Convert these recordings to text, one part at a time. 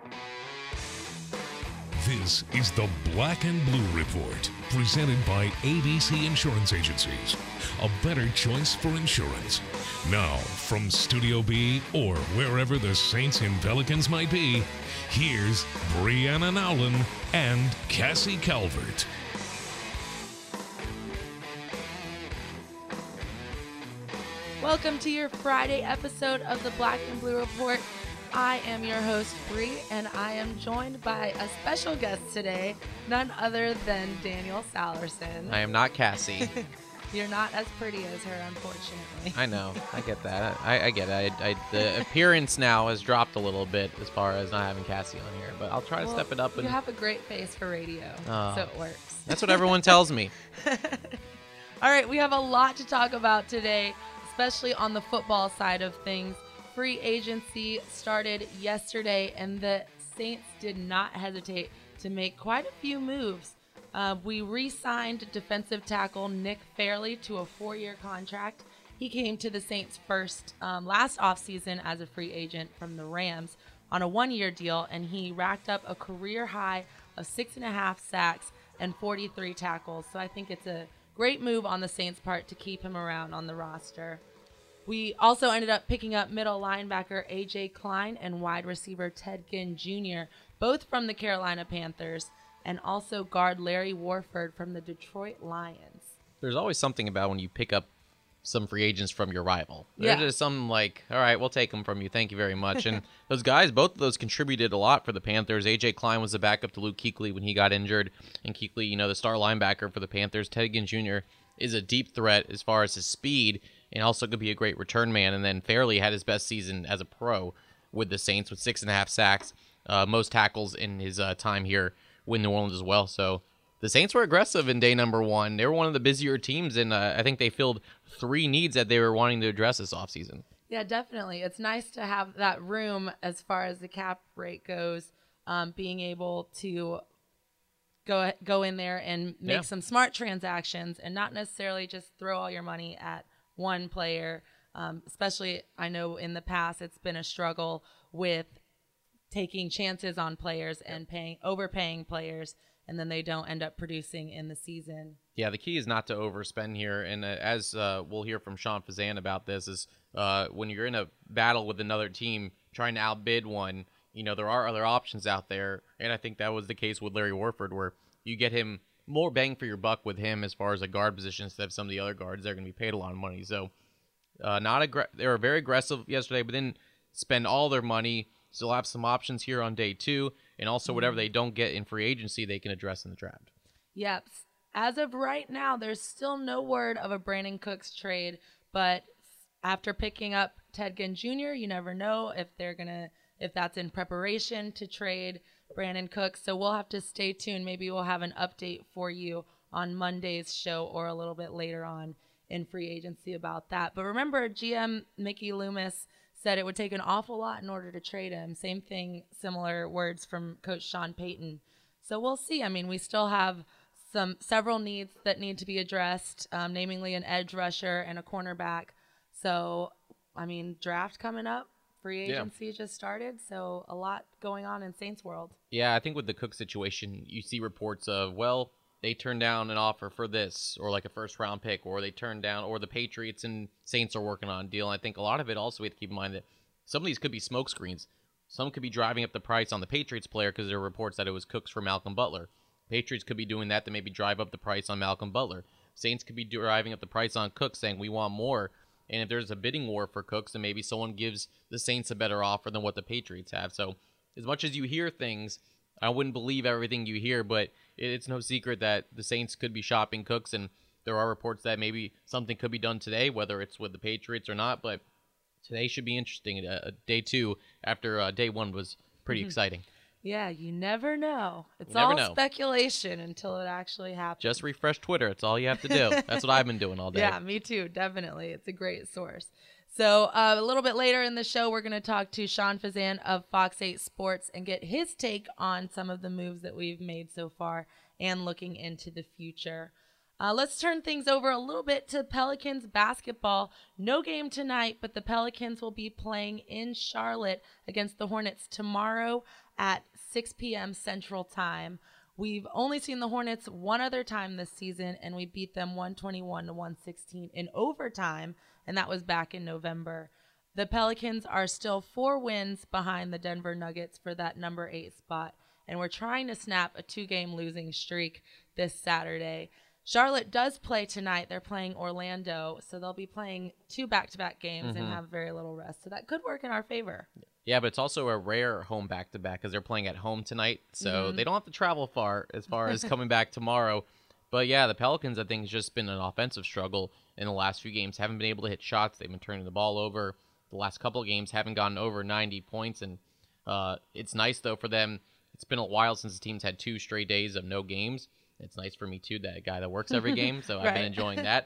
This is the Black and Blue Report, presented by ABC Insurance Agencies. A better choice for insurance. Now, from Studio B or wherever the Saints and Pelicans might be, here's Brianna Nowlin and Cassie Calvert. Welcome to your Friday episode of the Black and Blue Report. I am your host, Bree, and I am joined by a special guest today, none other than Daniel Salerson. I am not Cassie. You're not as pretty as her, unfortunately. I know. I get that. I get it. The appearance now has dropped a little bit as far as not having Cassie on here, but I'll try to step it up. You have a great face for radio, so it works. That's what everyone tells me. All right, we have a lot to talk about today, especially on the football side of things. Free agency started yesterday, and the Saints did not hesitate to make quite a few moves. We re-signed defensive tackle Nick Fairley to a 4-year contract. He came to the Saints first last offseason as a free agent from the Rams on a 1-year deal, and he racked up a career high of 6.5 sacks and 43 tackles. So I think it's a great move on the Saints' part to keep him around on the roster. We also ended up picking up middle linebacker A.J. Klein and wide receiver Ted Ginn Jr., both from the Carolina Panthers, and also guard Larry Warford from the Detroit Lions. There's always something about when you pick up some free agents from your rival. There's Yeah. just something like, all right, we'll take them from you. Thank you very much. And those guys, both of those contributed a lot for the Panthers. A.J. Klein was the backup to Luke Kuechly when he got injured. And Kuechly, the star linebacker for the Panthers. Ted Ginn Jr. is a deep threat as far as his speed, and also could be a great return man. And then Fairley had his best season as a pro with the Saints with 6.5 sacks, most tackles in his time here with New Orleans as well. So the Saints were aggressive in day number one. They were one of the busier teams, and I think they filled 3 needs that they were wanting to address this offseason. Yeah, definitely. It's nice to have that room as far as the cap rate goes, being able to go in there and make some smart transactions and not necessarily just throw all your money at one player. Especially, I know in the past it's been a struggle with taking chances on players and overpaying players, and then they don't end up producing in the season. Yeah, the key is not to overspend here, and as we'll hear from Sean Fazan about this, is when you're in a battle with another team trying to outbid one, there are other options out there, and I think that was the case with Larry Warford, where you get him more bang for your buck with him as far as a guard position instead of some of the other guards. They're going to be paid a lot of money. So they were very aggressive yesterday, but didn't spend all their money. Still have some options here on day 2, and also whatever they don't get in free agency, they can address in the draft. Yep. As of right now, there's still no word of a Brandon Cooks trade, but after picking up Ted Ginn Jr., you never know if that's in preparation to trade Brandon Cooks. So we'll have to stay tuned. Maybe we'll have an update for you on Monday's show or a little bit later on in free agency about that. But remember, GM Mickey Loomis said it would take an awful lot in order to trade him. Same thing, similar words from Coach Sean Payton. So we'll see. I mean, we still have several needs that need to be addressed, namely an edge rusher and a cornerback. So, I mean, draft coming up. Free agency just started, so a lot going on in Saints world. Yeah, I think with the Cook situation, you see reports of, well, they turned down an offer for this, or like a first-round pick, or they turned down, or the Patriots and Saints are working on a deal. And I think a lot of it also we have to keep in mind that some of these could be smoke screens. Some could be driving up the price on the Patriots player because there are reports that it was Cooks for Malcolm Butler. Patriots could be doing that to maybe drive up the price on Malcolm Butler. Saints could be driving up the price on Cooks, saying we want more. And if there's a bidding war for Cooks, then maybe someone gives the Saints a better offer than what the Patriots have. So as much as you hear things, I wouldn't believe everything you hear, but it's no secret that the Saints could be shopping Cooks, and there are reports that maybe something could be done today, whether it's with the Patriots or not. But today should be interesting. Day 2 after day 1 was pretty exciting. Yeah, you never know. It's never all know. Speculation until it actually happens. Just refresh Twitter. It's all you have to do. That's what I've been doing all day. Yeah, me too. Definitely. It's a great source. So a little bit later in the show, we're going to talk to Sean Fazan of Fox 8 Sports and get his take on some of the moves that we've made so far and looking into the future. Let's turn things over a little bit to Pelicans basketball. No game tonight, but the Pelicans will be playing in Charlotte against the Hornets tomorrow at 6 p.m. Central Time. We've only seen the Hornets one other time this season, and we beat them 121-116 in overtime, and that was back in November. The Pelicans are still 4 wins behind the Denver Nuggets for that number 8 spot, and we're trying to snap a 2-game losing streak this Saturday. Charlotte does play tonight. They're playing Orlando, so they'll be playing 2 back-to-back games and have very little rest. So that could work in our favor. Yeah, but it's also a rare home back-to-back because they're playing at home tonight, so they don't have to travel far as coming back tomorrow. But yeah, the Pelicans, I think, has just been an offensive struggle in the last few games. Haven't been able to hit shots. They've been turning the ball over. The last couple of games haven't gotten over 90 points, and it's nice, though, for them. It's been a while since the team's had 2 straight days of no games. It's nice for me, too, that guy that works every game, so I've been enjoying that.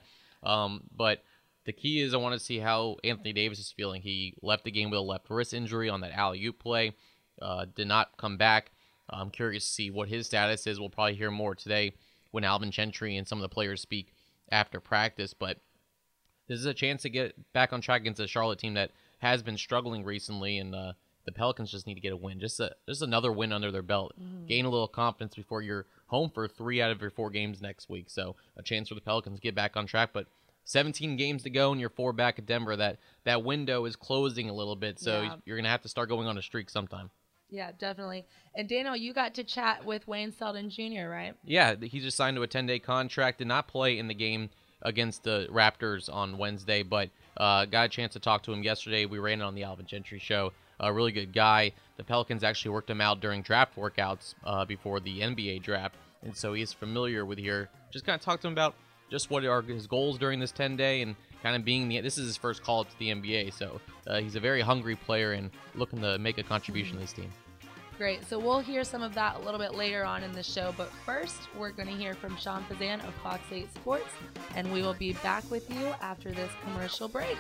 But the key is I want to see how Anthony Davis is feeling. He left the game with a left wrist injury on that alley-oop play, did not come back. I'm curious to see what his status is. We'll probably hear more today when Alvin Gentry and some of the players speak after practice. But this is a chance to get back on track against a Charlotte team that has been struggling recently, and the Pelicans just need to get a win. Just another win under their belt. Gain a little confidence before you're home for 3 out of your 4 games next week. So a chance for the Pelicans to get back on track. But 17 games to go and you're 4 back at Denver. That window is closing a little bit. So you're going to have to start going on a streak sometime. Yeah, definitely. And Daniel, you got to chat with Wayne Selden Jr., right? Yeah, he just signed to a 10-day contract. Did not play in the game against the Raptors on Wednesday, but got a chance to talk to him yesterday. We ran it on the Alvin Gentry show. A really good guy. The Pelicans actually worked him out during draft workouts before the NBA draft, and so he's familiar with here. Just kind of talk to him about just what are his goals during this 10-day and kind of being this is his first call up to the NBA, so he's a very hungry player and looking to make a contribution to this team. Great. So we'll hear some of that a little bit later on in the show, but first we're going to hear from Sean Fazan of Fox 8 Sports, and we will be back with you after this commercial break.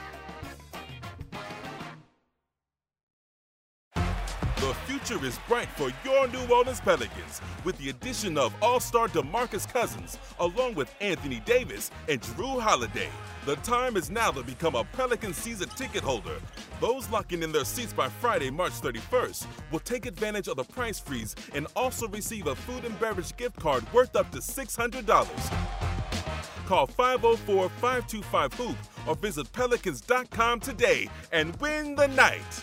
The future is bright for your New Orleans Pelicans with the addition of All-Star DeMarcus Cousins, along with Anthony Davis and Jrue Holiday. The time is now to become a Pelican season ticket holder. Those locking in their seats by Friday, March 31st, will take advantage of the price freeze and also receive a food and beverage gift card worth up to $600. Call 504-525-HOOP or visit Pelicans.com today and win the night.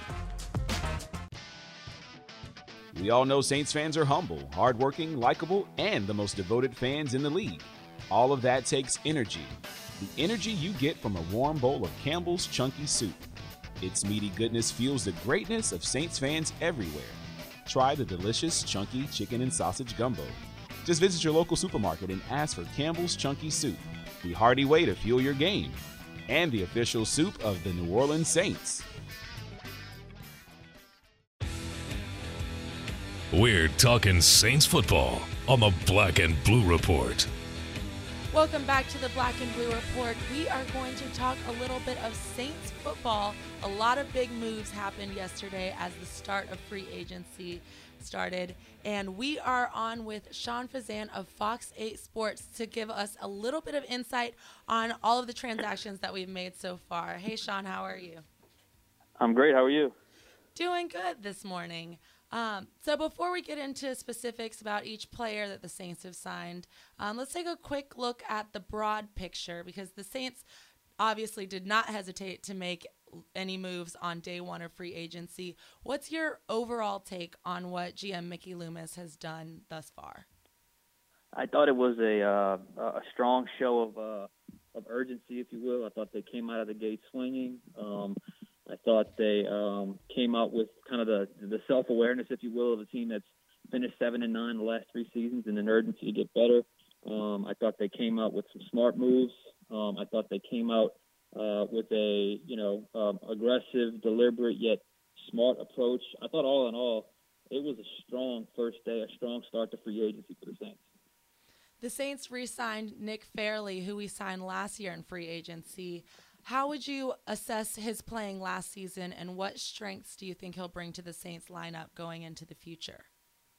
We all know Saints fans are humble, hardworking, likable, and the most devoted fans in the league. All of that takes energy. The energy you get from a warm bowl of Campbell's Chunky Soup. Its meaty goodness fuels the greatness of Saints fans everywhere. Try the delicious Chunky Chicken and Sausage Gumbo. Just visit your local supermarket and ask for Campbell's Chunky Soup, the hearty way to fuel your game, and the official soup of the New Orleans Saints. We're talking Saints football on the Black and Blue Report. Welcome back to the Black and Blue Report. We are going to talk a little bit of Saints football. A lot of big moves happened yesterday as the start of free agency started. And we are on with Sean Fazan of Fox 8 Sports to give us a little bit of insight on all of the transactions that we've made so far. Hey, Sean, how are you? I'm great. How are you? Doing good this morning. So before we get into specifics about each player that the Saints have signed, let's take a quick look at the broad picture, because the Saints obviously did not hesitate to make any moves on day one of free agency. What's your overall take on what GM Mickey Loomis has done thus far? I thought it was a strong show of urgency, if you will. I thought they came out of the gate swinging. I thought they came out with kind of the self-awareness, if you will, of a team that's finished 7-9 the last 3 seasons and an urgency to get better. I thought they came out with some smart moves. I thought they came out with a aggressive, deliberate yet smart approach. I thought all in all, it was a strong first day, a strong start to free agency for the Saints. The Saints re-signed Nick Fairley, who we signed last year in free agency. How would you assess his playing last season, and what strengths do you think he'll bring to the Saints lineup going into the future?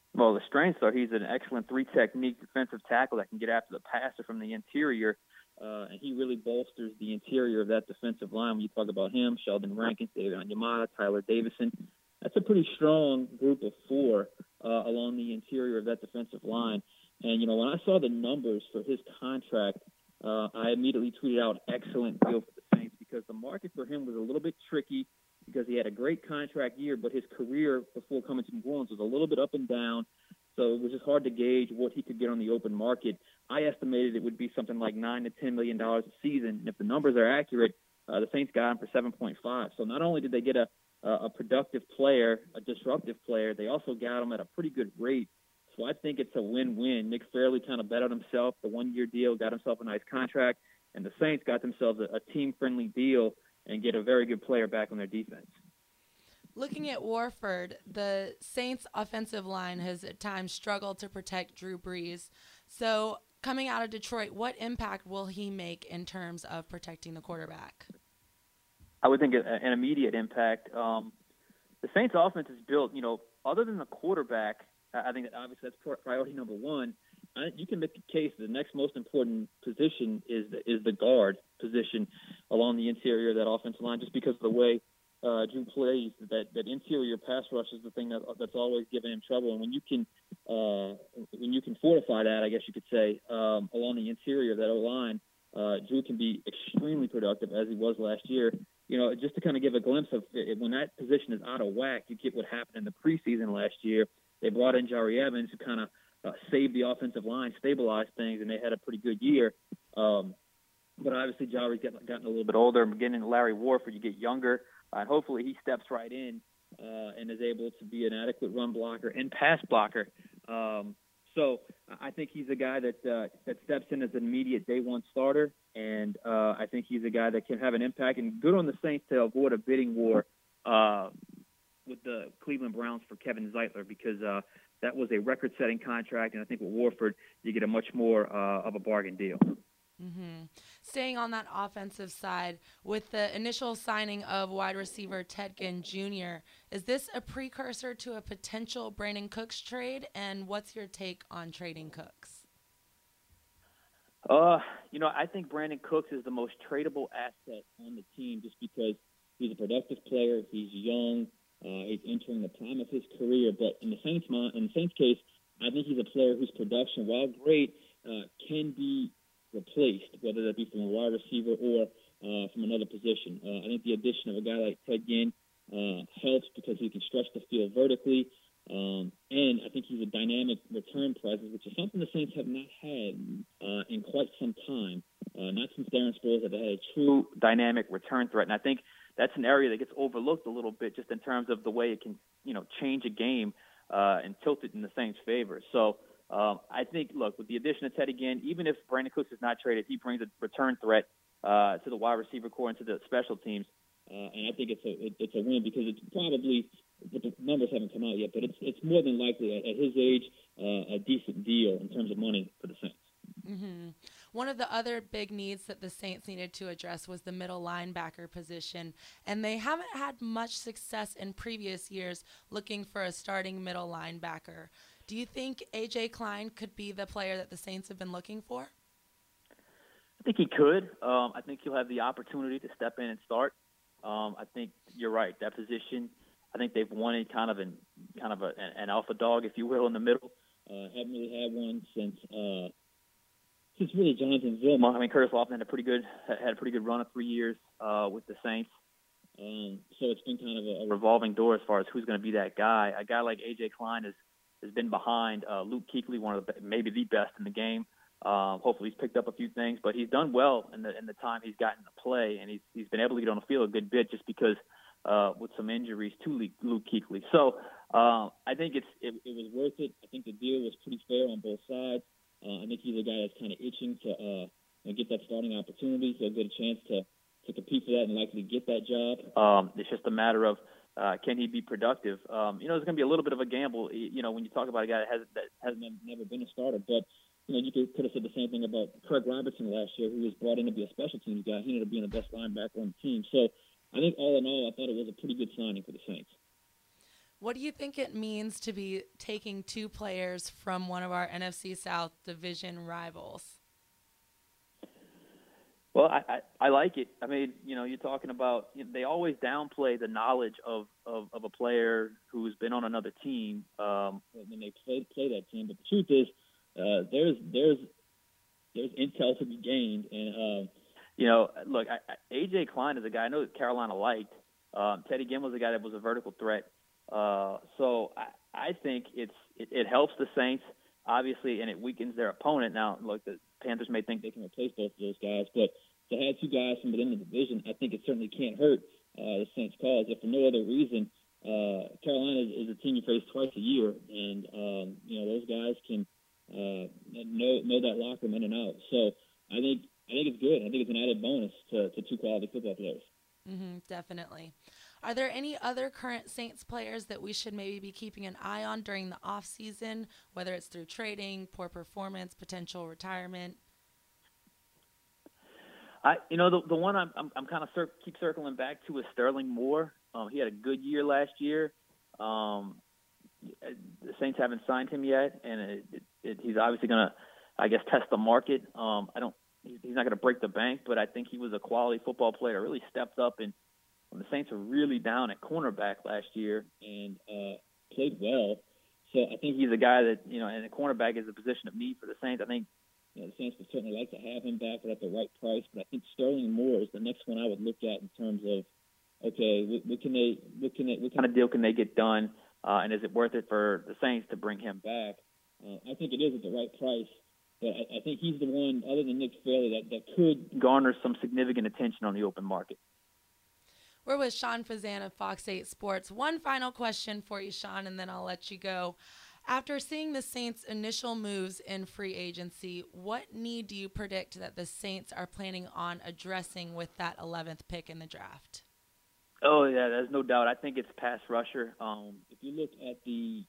Well, the strengths are he's an excellent three-technique defensive tackle that can get after the passer from the interior, and he really bolsters the interior of that defensive line. When you talk about him, Sheldon Rankins, David Onyemata, Tyler Davison, that's a pretty strong group of four along the interior of that defensive line. And, when I saw the numbers for his contract, I immediately tweeted out excellent deal for the Saints because the market for him was a little bit tricky because he had a great contract year, but his career before coming to New Orleans was a little bit up and down. So it was just hard to gauge what he could get on the open market. I estimated it would be something like $9 to $10 million a season. And if the numbers are accurate, the Saints got him for 7.5. So not only did they get a productive player, a disruptive player, they also got him at a pretty good rate. So I think it's a win-win. Nick Fairley kind of bet on himself, the one-year deal, got himself a nice contract, and the Saints got themselves a team-friendly deal and get a very good player back on their defense. Looking at Warford, the Saints' offensive line has at times struggled to protect Drew Brees. So coming out of Detroit, what impact will he make in terms of protecting the quarterback? I would think an immediate impact. The Saints' offense is built, other than the quarterback, I think that obviously that's priority number one. You can make the case that the next most important position is the guard position along the interior of that offensive line, just because of the way Drew plays. That interior pass rush is the thing that's always given him trouble. And when you can fortify that, I guess you could say, along the interior of that O-line, Drew can be extremely productive as he was last year. Just to kind of give a glimpse of it, when that position is out of whack, you get what happened in the preseason last year. They brought in Jari Evans, who kind of saved the offensive line, stabilized things, and they had a pretty good year. But obviously, Jari's gotten a little bit older. And beginning Larry Warford, you get younger, and hopefully he steps right in and is able to be an adequate run blocker and pass blocker. So I think he's a guy that steps in as an immediate day one starter, and I think he's a guy that can have an impact. And good on the Saints to avoid a bidding war with the Cleveland Browns for Kevin Zeitler, because that was a record-setting contract, and I think with Warford you get a much more of a bargain deal. Mm-hmm. Staying on that offensive side, with the initial signing of wide receiver Ted Ginn Jr., is this a precursor to a potential Brandon Cooks trade, and what's your take on trading Cooks? I think Brandon Cooks is the most tradable asset on the team just because he's a productive player, he's young, he's entering the prime of his career, but in the Saints case, I think he's a player whose production, while great, can be replaced, whether that be from a wide receiver or from another position. I think the addition of a guy like Ted Ginn helps because he can stretch the field vertically, and I think he's a dynamic return presence, which is something the Saints have not had in quite some time. Not since Darren Sproles have they had a true dynamic return threat, and I think that's an area that gets overlooked a little bit just in terms of the way it can, change a game and tilt it in the Saints' favor. So I think, look, with the addition of Teddy Ginn, even if Brandon Cooks is not traded, he brings a return threat to the wide receiver core and to the special teams. And I think it's a win because it's probably, but the numbers haven't come out yet, but it's more than likely at his age a decent deal in terms of money for the Saints. Mm-hmm. One of the other big needs that the Saints needed to address was the middle linebacker position, and they haven't had much success in previous years looking for a starting middle linebacker. Do you think A.J. Klein could be the player that the Saints have been looking for? I think he could. I think he'll have the opportunity to step in and start. I think you're right. That position, I think they've wanted kind of an alpha dog, if you will, in the middle. Haven't really had one since really Jonathan Vilma. I mean, Curtis Lofton had a pretty good run of 3 years with the Saints. So it's been kind of a revolving door as far as who's going to be that guy. A guy like A.J. Klein has been behind Luke Kuechly, one of maybe the best in the game. Hopefully he's picked up a few things, but he's done well in the time he's gotten to play, and he's been able to get on the field a good bit just because with some injuries to Luke Kuechly. So I think it was worth it. I think the deal was pretty fair on both sides. I think he's a guy that's kind of itching to get that starting opportunity. He'll get a chance to compete for that and likely get that job. It's just a matter of can he be productive? It's going to be a little bit of a gamble. When you talk about a guy that hasn't never been a starter, but you could have said the same thing about Craig Robertson last year, who was brought in to be a special teams guy. He ended up being the best linebacker on the team. So I think all in all, I thought it was a pretty good signing for the Saints. What do you think it means to be taking 2 players from one of our NFC South division rivals? Well, I like it. I mean, you're talking about, they always downplay the knowledge of a player who's been on another team when they play that team. But the truth is, there's intel to be gained. And, look, A.J. Klein is a guy I know that Carolina liked. Teddy Ginn was a guy that was a vertical threat. So I think it helps the Saints, obviously, and it weakens their opponent. Now, look, the Panthers may think they can replace both of those guys, but to have 2 guys from within the division, I think it certainly can't hurt the Saints' cause. If for no other reason, Carolina is a team you face twice a year, and those guys can know that locker room in and out. So I think it's good. I think it's an added bonus to 2 quality football players. Definitely. Are there any other current Saints players that we should maybe be keeping an eye on during the off season, whether it's through trading, poor performance, potential retirement? The one I'm kind of keep circling back to is Sterling Moore. He had a good year last year. The Saints haven't signed him yet, and he's obviously going to, I guess, test the market. He's not going to break the bank, but I think he was a quality football player, really stepped up and when the Saints were really down at cornerback last year and played well. So I think he's a guy that, and the cornerback is a position of need for the Saints. I think the Saints would certainly like to have him back, but at the right price. But I think Sterling Moore is the next one I would look at in terms of, okay, what kind of deal can they get done, and is it worth it for the Saints to bring him back? I think it is at the right price. But I think he's the one, other than Nick Fairley, that could garner some significant attention on the open market. We're with Sean Fazan of Fox 8 Sports. One final question for you, Sean, and then I'll let you go. After seeing the Saints' initial moves in free agency, what need do you predict that the Saints are planning on addressing with that 11th pick in the draft? Oh, yeah, there's no doubt. I think it's pass rusher. If you look at the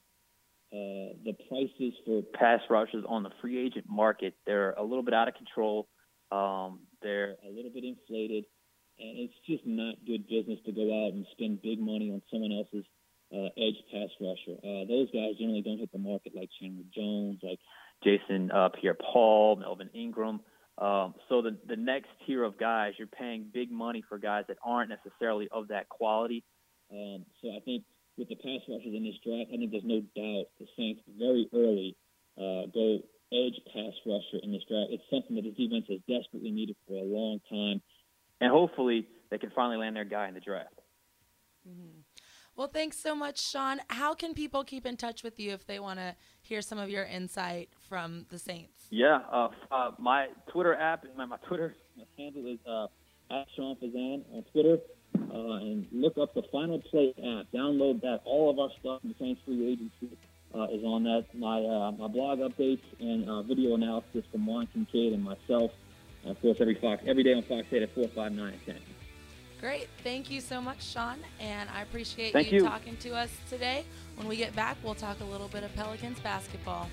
prices for pass rushers on the free agent market, they're a little bit out of control. They're a little bit inflated, and it's just not good business to go out and spend big money on someone else's edge pass rusher. Those guys generally don't hit the market like Chandler Jones, like Jason Pierre-Paul, Melvin Ingram. So the next tier of guys, you're paying big money for guys that aren't necessarily of that quality. So I think with the pass rushers in this draft, I think there's no doubt the Saints very early go edge pass rusher in this draft. It's something that the defense has desperately needed for a long time. And hopefully they can finally land their guy in the draft. Mm-hmm. Well, thanks so much, Sean. How can people keep in touch with you if they want to hear some of your insight from the Saints? Yeah, my Twitter app, my Twitter handle is at Sean Fazan on Twitter. And look up the Final Play app. Download that. All of our stuff in the Saints free agency is on that. My blog updates and video analysis from Juan Kincaid and myself. And of course, every day on Fox 8 at 4, 5, 9, and 10. Great. Thank you so much, Sean. And I appreciate you talking to us today. When we get back, we'll talk a little bit of Pelicans basketball.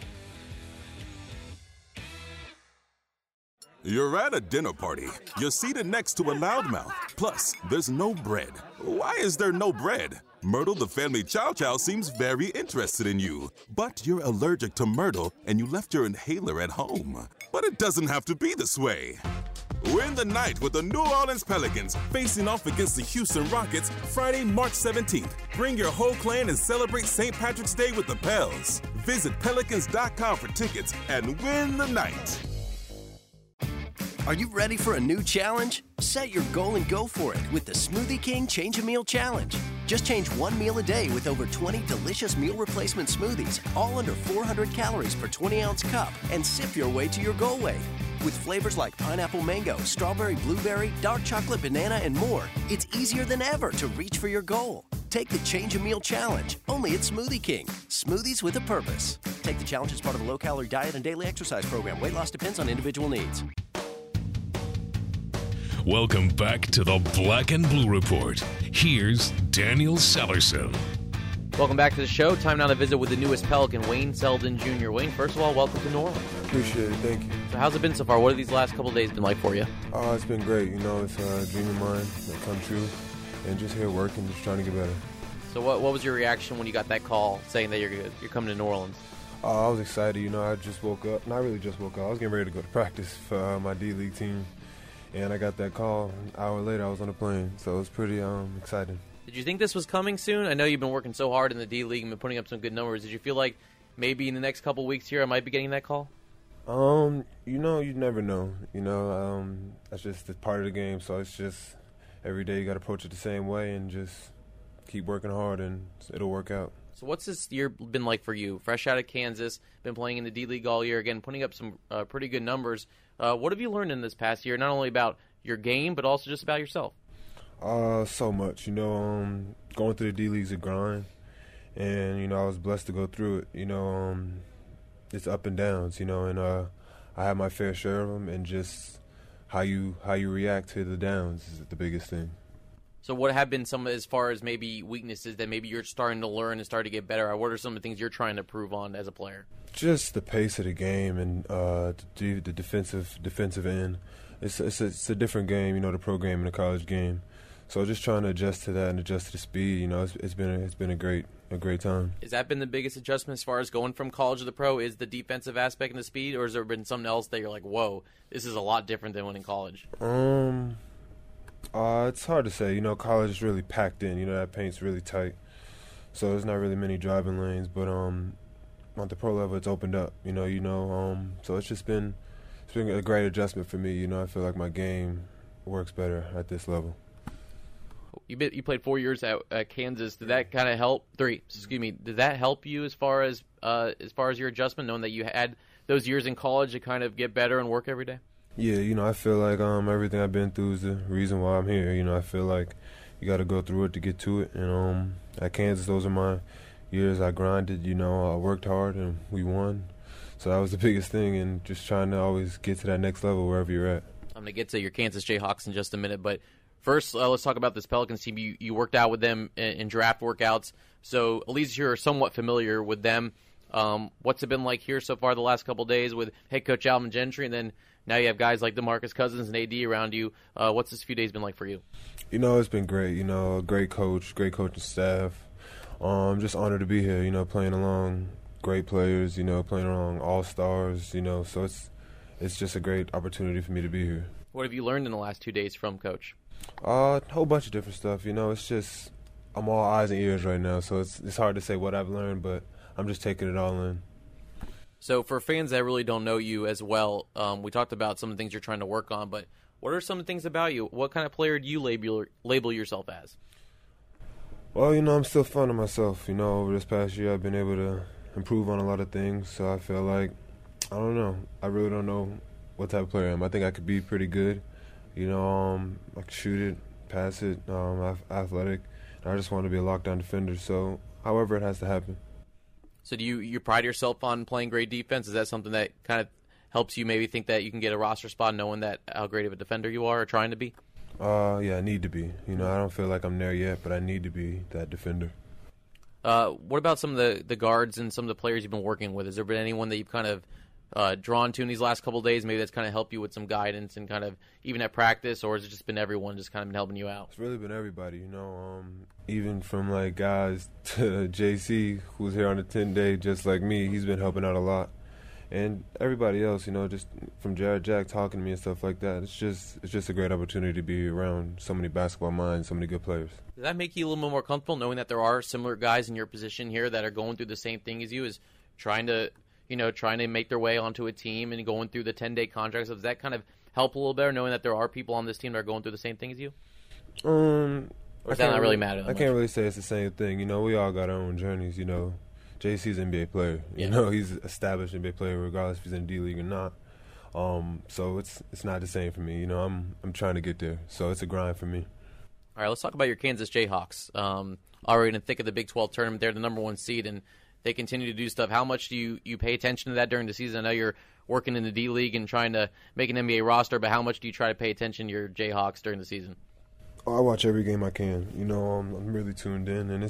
You're at a dinner party. You're seated next to a loudmouth. Plus, there's no bread. Why is there no bread? Myrtle the family chow chow seems very interested in you. But you're allergic to Myrtle and you left your inhaler at home. But it doesn't have to be this way. Win the night with the New Orleans Pelicans facing off against the Houston Rockets Friday, March 17th. Bring your whole clan and celebrate St. Patrick's Day with the Pels. Visit Pelicans.com for tickets and win the night. Are you ready for a new challenge? Set your goal and go for it with the Smoothie King Change a Meal Challenge. Just change one meal a day with over 20 delicious meal replacement smoothies, all under 400 calories per 20-ounce cup, and sip your way to your goal weight. With flavors like pineapple mango, strawberry blueberry, dark chocolate banana, and more, it's easier than ever to reach for your goal. Take the Change a Meal Challenge, only at Smoothie King. Smoothies with a purpose. Take the challenge as part of a low-calorie diet and daily exercise program. Weight loss depends on individual needs. Welcome back to the Black and Blue Report. Here's Daniel Sellerson. Welcome back to the show. Time now to visit with the newest Pelican, Wayne Selden Jr. Wayne, first of all, welcome to New Orleans. Appreciate it. Thank you. So how's it been so far? What have these last couple of days been like for you? It's been great. It's a dream of mine that come true. And just here working, just trying to get better. So what was your reaction when you got that call saying that you're coming to New Orleans? I was excited. I just woke up. Not really just woke up. I was getting ready to go to practice for my D-League team, and I got that call. An hour later, I was on a plane, so it was pretty exciting. Did you think this was coming soon? I know you've been working so hard in the D-League and been putting up some good numbers. Did you feel like maybe in the next couple weeks here I might be getting that call? You never know. That's just a part of the game, so it's just every day you got to approach it the same way and just keep working hard, and it'll work out. So what's this year been like for you? Fresh out of Kansas, been playing in the D-League all year, again, putting up some pretty good numbers. What have you learned in this past year, not only about your game, but also just about yourself? So much. Going through the D-League's a grind, and, I was blessed to go through it. It's up and downs, and I had my fair share of them, and just how you react to the downs is the biggest thing. So what have been some, as far as maybe weaknesses that maybe you're starting to learn and starting to get better at? What are some of the things you're trying to improve on as a player? Just the pace of the game and the defensive end. It's a different game, the pro game and the college game. So just trying to adjust to that and adjust to the speed. It's been a great time. Has that been the biggest adjustment as far as going from college to the pro? Is the defensive aspect and the speed, or has there been something else that you're like, whoa, this is a lot different than when in college? It's hard to say. College is really packed in. That paint's really tight, so there's not really many driving lanes. But at the pro level, it's opened up. So it's been a great adjustment for me. I feel like my game works better at this level. You played 4 years at Kansas. Did that kind of help? 3, excuse me. Did that help you as far as your adjustment, knowing that you had those years in college to kind of get better and work every day? Yeah, I feel like everything I've been through is the reason why I'm here. I feel like you got to go through it to get to it. And at Kansas, those are my years. I grinded. I worked hard, and we won. So that was the biggest thing, and just trying to always get to that next level wherever you're at. I'm going to get to your Kansas Jayhawks in just a minute, but first, let's talk about this Pelicans team. You worked out with them in draft workouts, so at least you're somewhat familiar with them. What's it been like here so far the last couple of days with head coach Alvin Gentry, and then now you have guys like DeMarcus Cousins and AD around you. What's this few days been like for you? It's been great. A great coach, great coaching staff. I'm just honored to be here, playing along great players, playing along all-stars, so it's just a great opportunity for me to be here. What have you learned in the last 2 days from Coach? A whole bunch of different stuff. It's just I'm all eyes and ears right now, so it's hard to say what I've learned, but I'm just taking it all in. So for fans that really don't know you as well, we talked about some of the things you're trying to work on, but what are some of the things about you? What kind of player do you label yourself as? Well, I'm still finding myself. Over this past year I've been able to improve on a lot of things, so I feel like, I don't know. I really don't know what type of player I am. I think I could be pretty good. I can shoot it, pass it, athletic. I just want to be a lockdown defender, so however it has to happen. So do you pride yourself on playing great defense? Is that something that kind of helps you maybe think that you can get a roster spot knowing that how great of a defender you are or trying to be? Yeah, I need to be. I don't feel like I'm there yet, but I need to be that defender. What about some of the guards and some of the players you've been working with? Has there been anyone that you've kind of drawn to in these last couple of days? Maybe that's kind of helped you with some guidance and kind of even at practice, or has it just been everyone just kind of been helping you out? It's really been everybody, even from like guys to JC, who's here on a 10-day just like me. He's been helping out a lot. And everybody else, just from Jared Jack talking to me and stuff like that. It's just a great opportunity to be around so many basketball minds, so many good players. Does that make you a little bit more comfortable knowing that there are similar guys in your position here that are going through the same thing as you, is trying to make their way onto a team and going through the 10-day contracts? So does that kind of help a little better knowing that there are people on this team that are going through the same thing as you? Or does that not really matter? I can't really say it's the same thing. We all got our own journeys, JC's an NBA player. He's an established NBA player regardless if he's in the D-League or not. So it's not the same for me. I'm trying to get there. So it's a grind for me. All right, let's talk about your Kansas Jayhawks. Already in the thick of the Big 12 tournament, they're the number 1 seed, and they continue to do stuff. How much do you pay attention to that during the season? I know you're working in the D-League and trying to make an NBA roster, but how much do you try to pay attention to your Jayhawks during the season? I watch every game I can. I'm really tuned in, and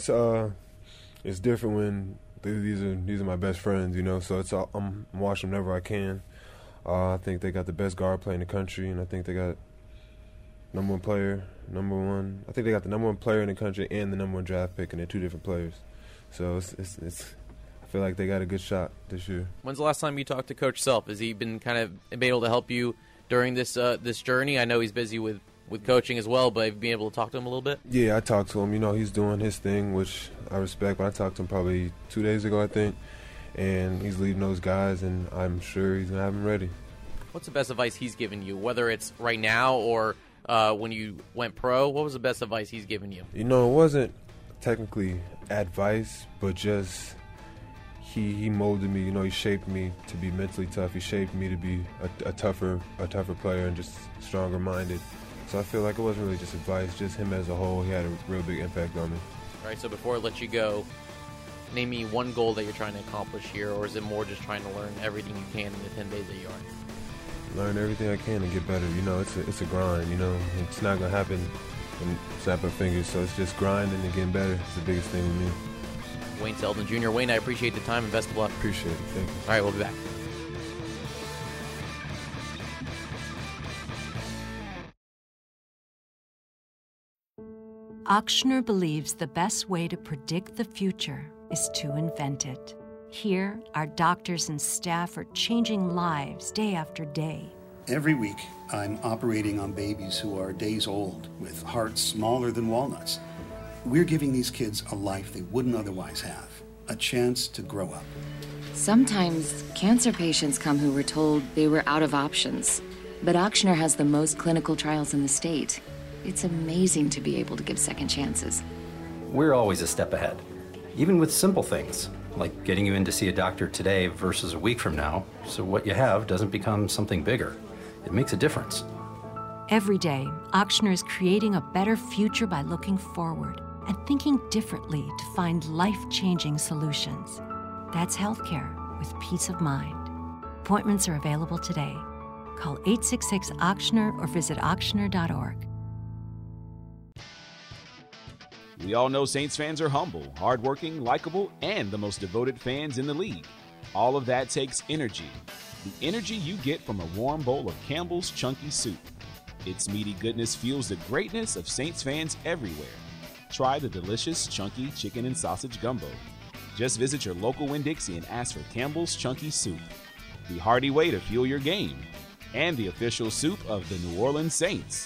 it's different when these are my best friends. So I'm watching them whenever I can. I think they got the best guard play in the country, and I think they got number one player, I think they got the number one player in the country and the number one draft pick, and they're two different players. So it's I feel like they got a good shot this year. When's the last time you talked to Coach Self? Has he been kind of able to help you during this journey? I know he's busy with coaching as well, but have you been able to talk to him a little bit? Yeah, I talked to him. You know, he's doing his thing, which I respect. But I talked to him probably 2 days ago, I think, and he's leading those guys, and I'm sure he's going to have them ready. What's the best advice he's given you, whether it's right now or when you went pro? What was the best advice he's given you? You know, it wasn't technically advice, but just he molded me. You know, he shaped me to be mentally tough. He shaped me to be a tougher player and just stronger minded. So I feel like it wasn't really just advice, just him as a whole. He had a real big impact on me. All right, so before I let you go, name me one goal that you're trying to accomplish here, or is it more just trying to learn everything you can in the 10 days that you are? Learn everything I can and get better. You know, it's a grind. You know, it's not gonna happen in snap of fingers. So it's just grinding and getting better. It's the biggest thing with me. Wayne Selden Jr. Wayne, I appreciate the time and best of luck. Appreciate it. Thank you. All right, we'll be back. Ochsner believes the best way to predict the future is to invent it. Here, our doctors and staff are changing lives day after day. Every week, I'm operating on babies who are days old with hearts smaller than walnuts. We're giving these kids a life they wouldn't otherwise have, a chance to grow up. Sometimes cancer patients come who were told they were out of options, but Ochsner has the most clinical trials in the state. It's amazing to be able to give second chances. We're always a step ahead, even with simple things, like getting you in to see a doctor today versus a week from now, so what you have doesn't become something bigger. It makes a difference. Every day, Ochsner is creating a better future by looking forward and thinking differently to find life-changing solutions. That's healthcare with peace of mind. Appointments are available today. Call 866-OCHSNER or visit ochsner.org. We all know Saints fans are humble, hardworking, likable, and the most devoted fans in the league. All of that takes energy. The energy you get from a warm bowl of Campbell's Chunky Soup. Its meaty goodness fuels the greatness of Saints fans everywhere. Try the delicious Chunky Chicken and Sausage Gumbo. Just visit your local Winn-Dixie and ask for Campbell's Chunky Soup, the hearty way to fuel your game, and the official soup of the New Orleans Saints.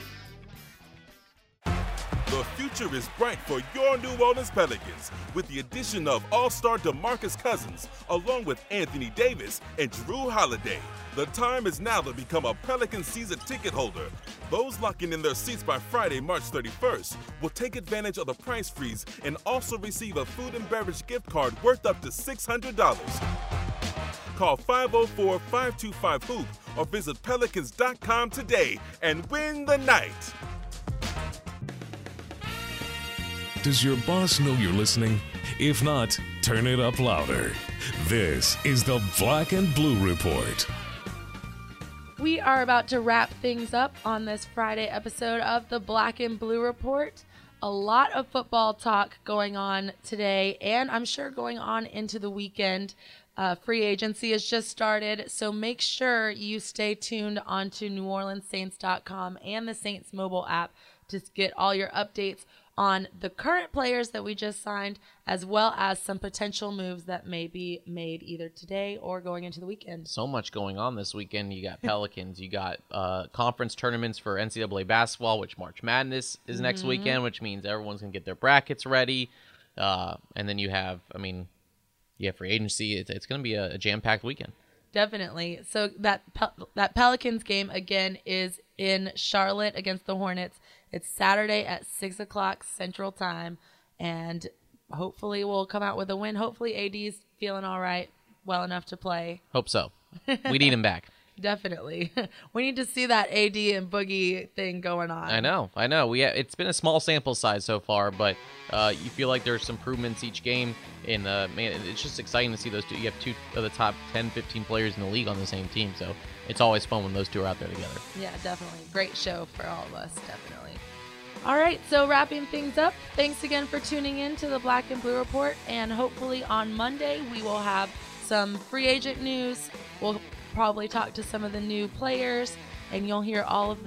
The future is bright for your New Orleans Pelicans with the addition of All-Star DeMarcus Cousins along with Anthony Davis and Jrue Holiday. The time is now to become a Pelican season ticket holder. Those locking in their seats by Friday, March 31st will take advantage of the price freeze and also receive a food and beverage gift card worth up to $600. Call 504-525-HOOP or visit Pelicans.com today and win the night. Does your boss know you're listening? If not, turn it up louder. This is the Black and Blue Report. We are about to wrap things up on this Friday episode of the Black and Blue Report. A lot of football talk going on today, and I'm sure going on into the weekend. Free agency has just started, so make sure you stay tuned onto NewOrleansSaints.com and the Saints mobile app to get all your updates on the current players that we just signed, as well as some potential moves that may be made either today or going into the weekend. So much going on this weekend. You got Pelicans, you got conference tournaments for NCAA basketball, which March Madness is next weekend, which means everyone's going to get their brackets ready. And then you have free agency. It's going to be a jam-packed weekend. Definitely. So that Pelicans game, again, is in Charlotte against the Hornets. It's Saturday at 6 o'clock Central Time, and hopefully we'll come out with a win. Hopefully AD's feeling all right, well enough to play. Hope so. We need him back. Definitely. We need to see that AD and Boogie thing going on. I know. It's been a small sample size so far, but you feel like there's some improvements each game. And, man, it's just exciting to see those two. You have two of the top 10, 15 players in the league on the same team, so it's always fun when those two are out there together. Yeah, definitely. Great show for all of us, definitely. All right, so wrapping things up, thanks again for tuning in to the Black and Blue Report, and hopefully on Monday we will have some free agent news. We'll probably talk to some of the new players, and you'll hear all of that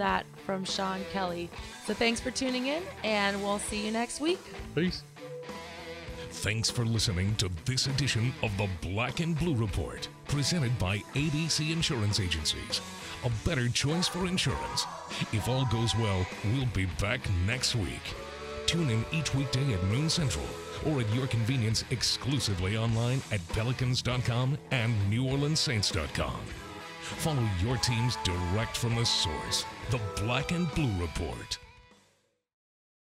from Sean Kelly. So thanks for tuning in, and we'll see you next week. Peace. Thanks for listening to this edition of the Black and Blue Report, presented by ABC Insurance Agencies. A better choice for insurance. If all goes well, we'll be back next week. Tune in each weekday at noon Central, or at your convenience exclusively online at Pelicans.com and NewOrleansSaints.com. Follow your teams direct from the source, the Black and Blue Report.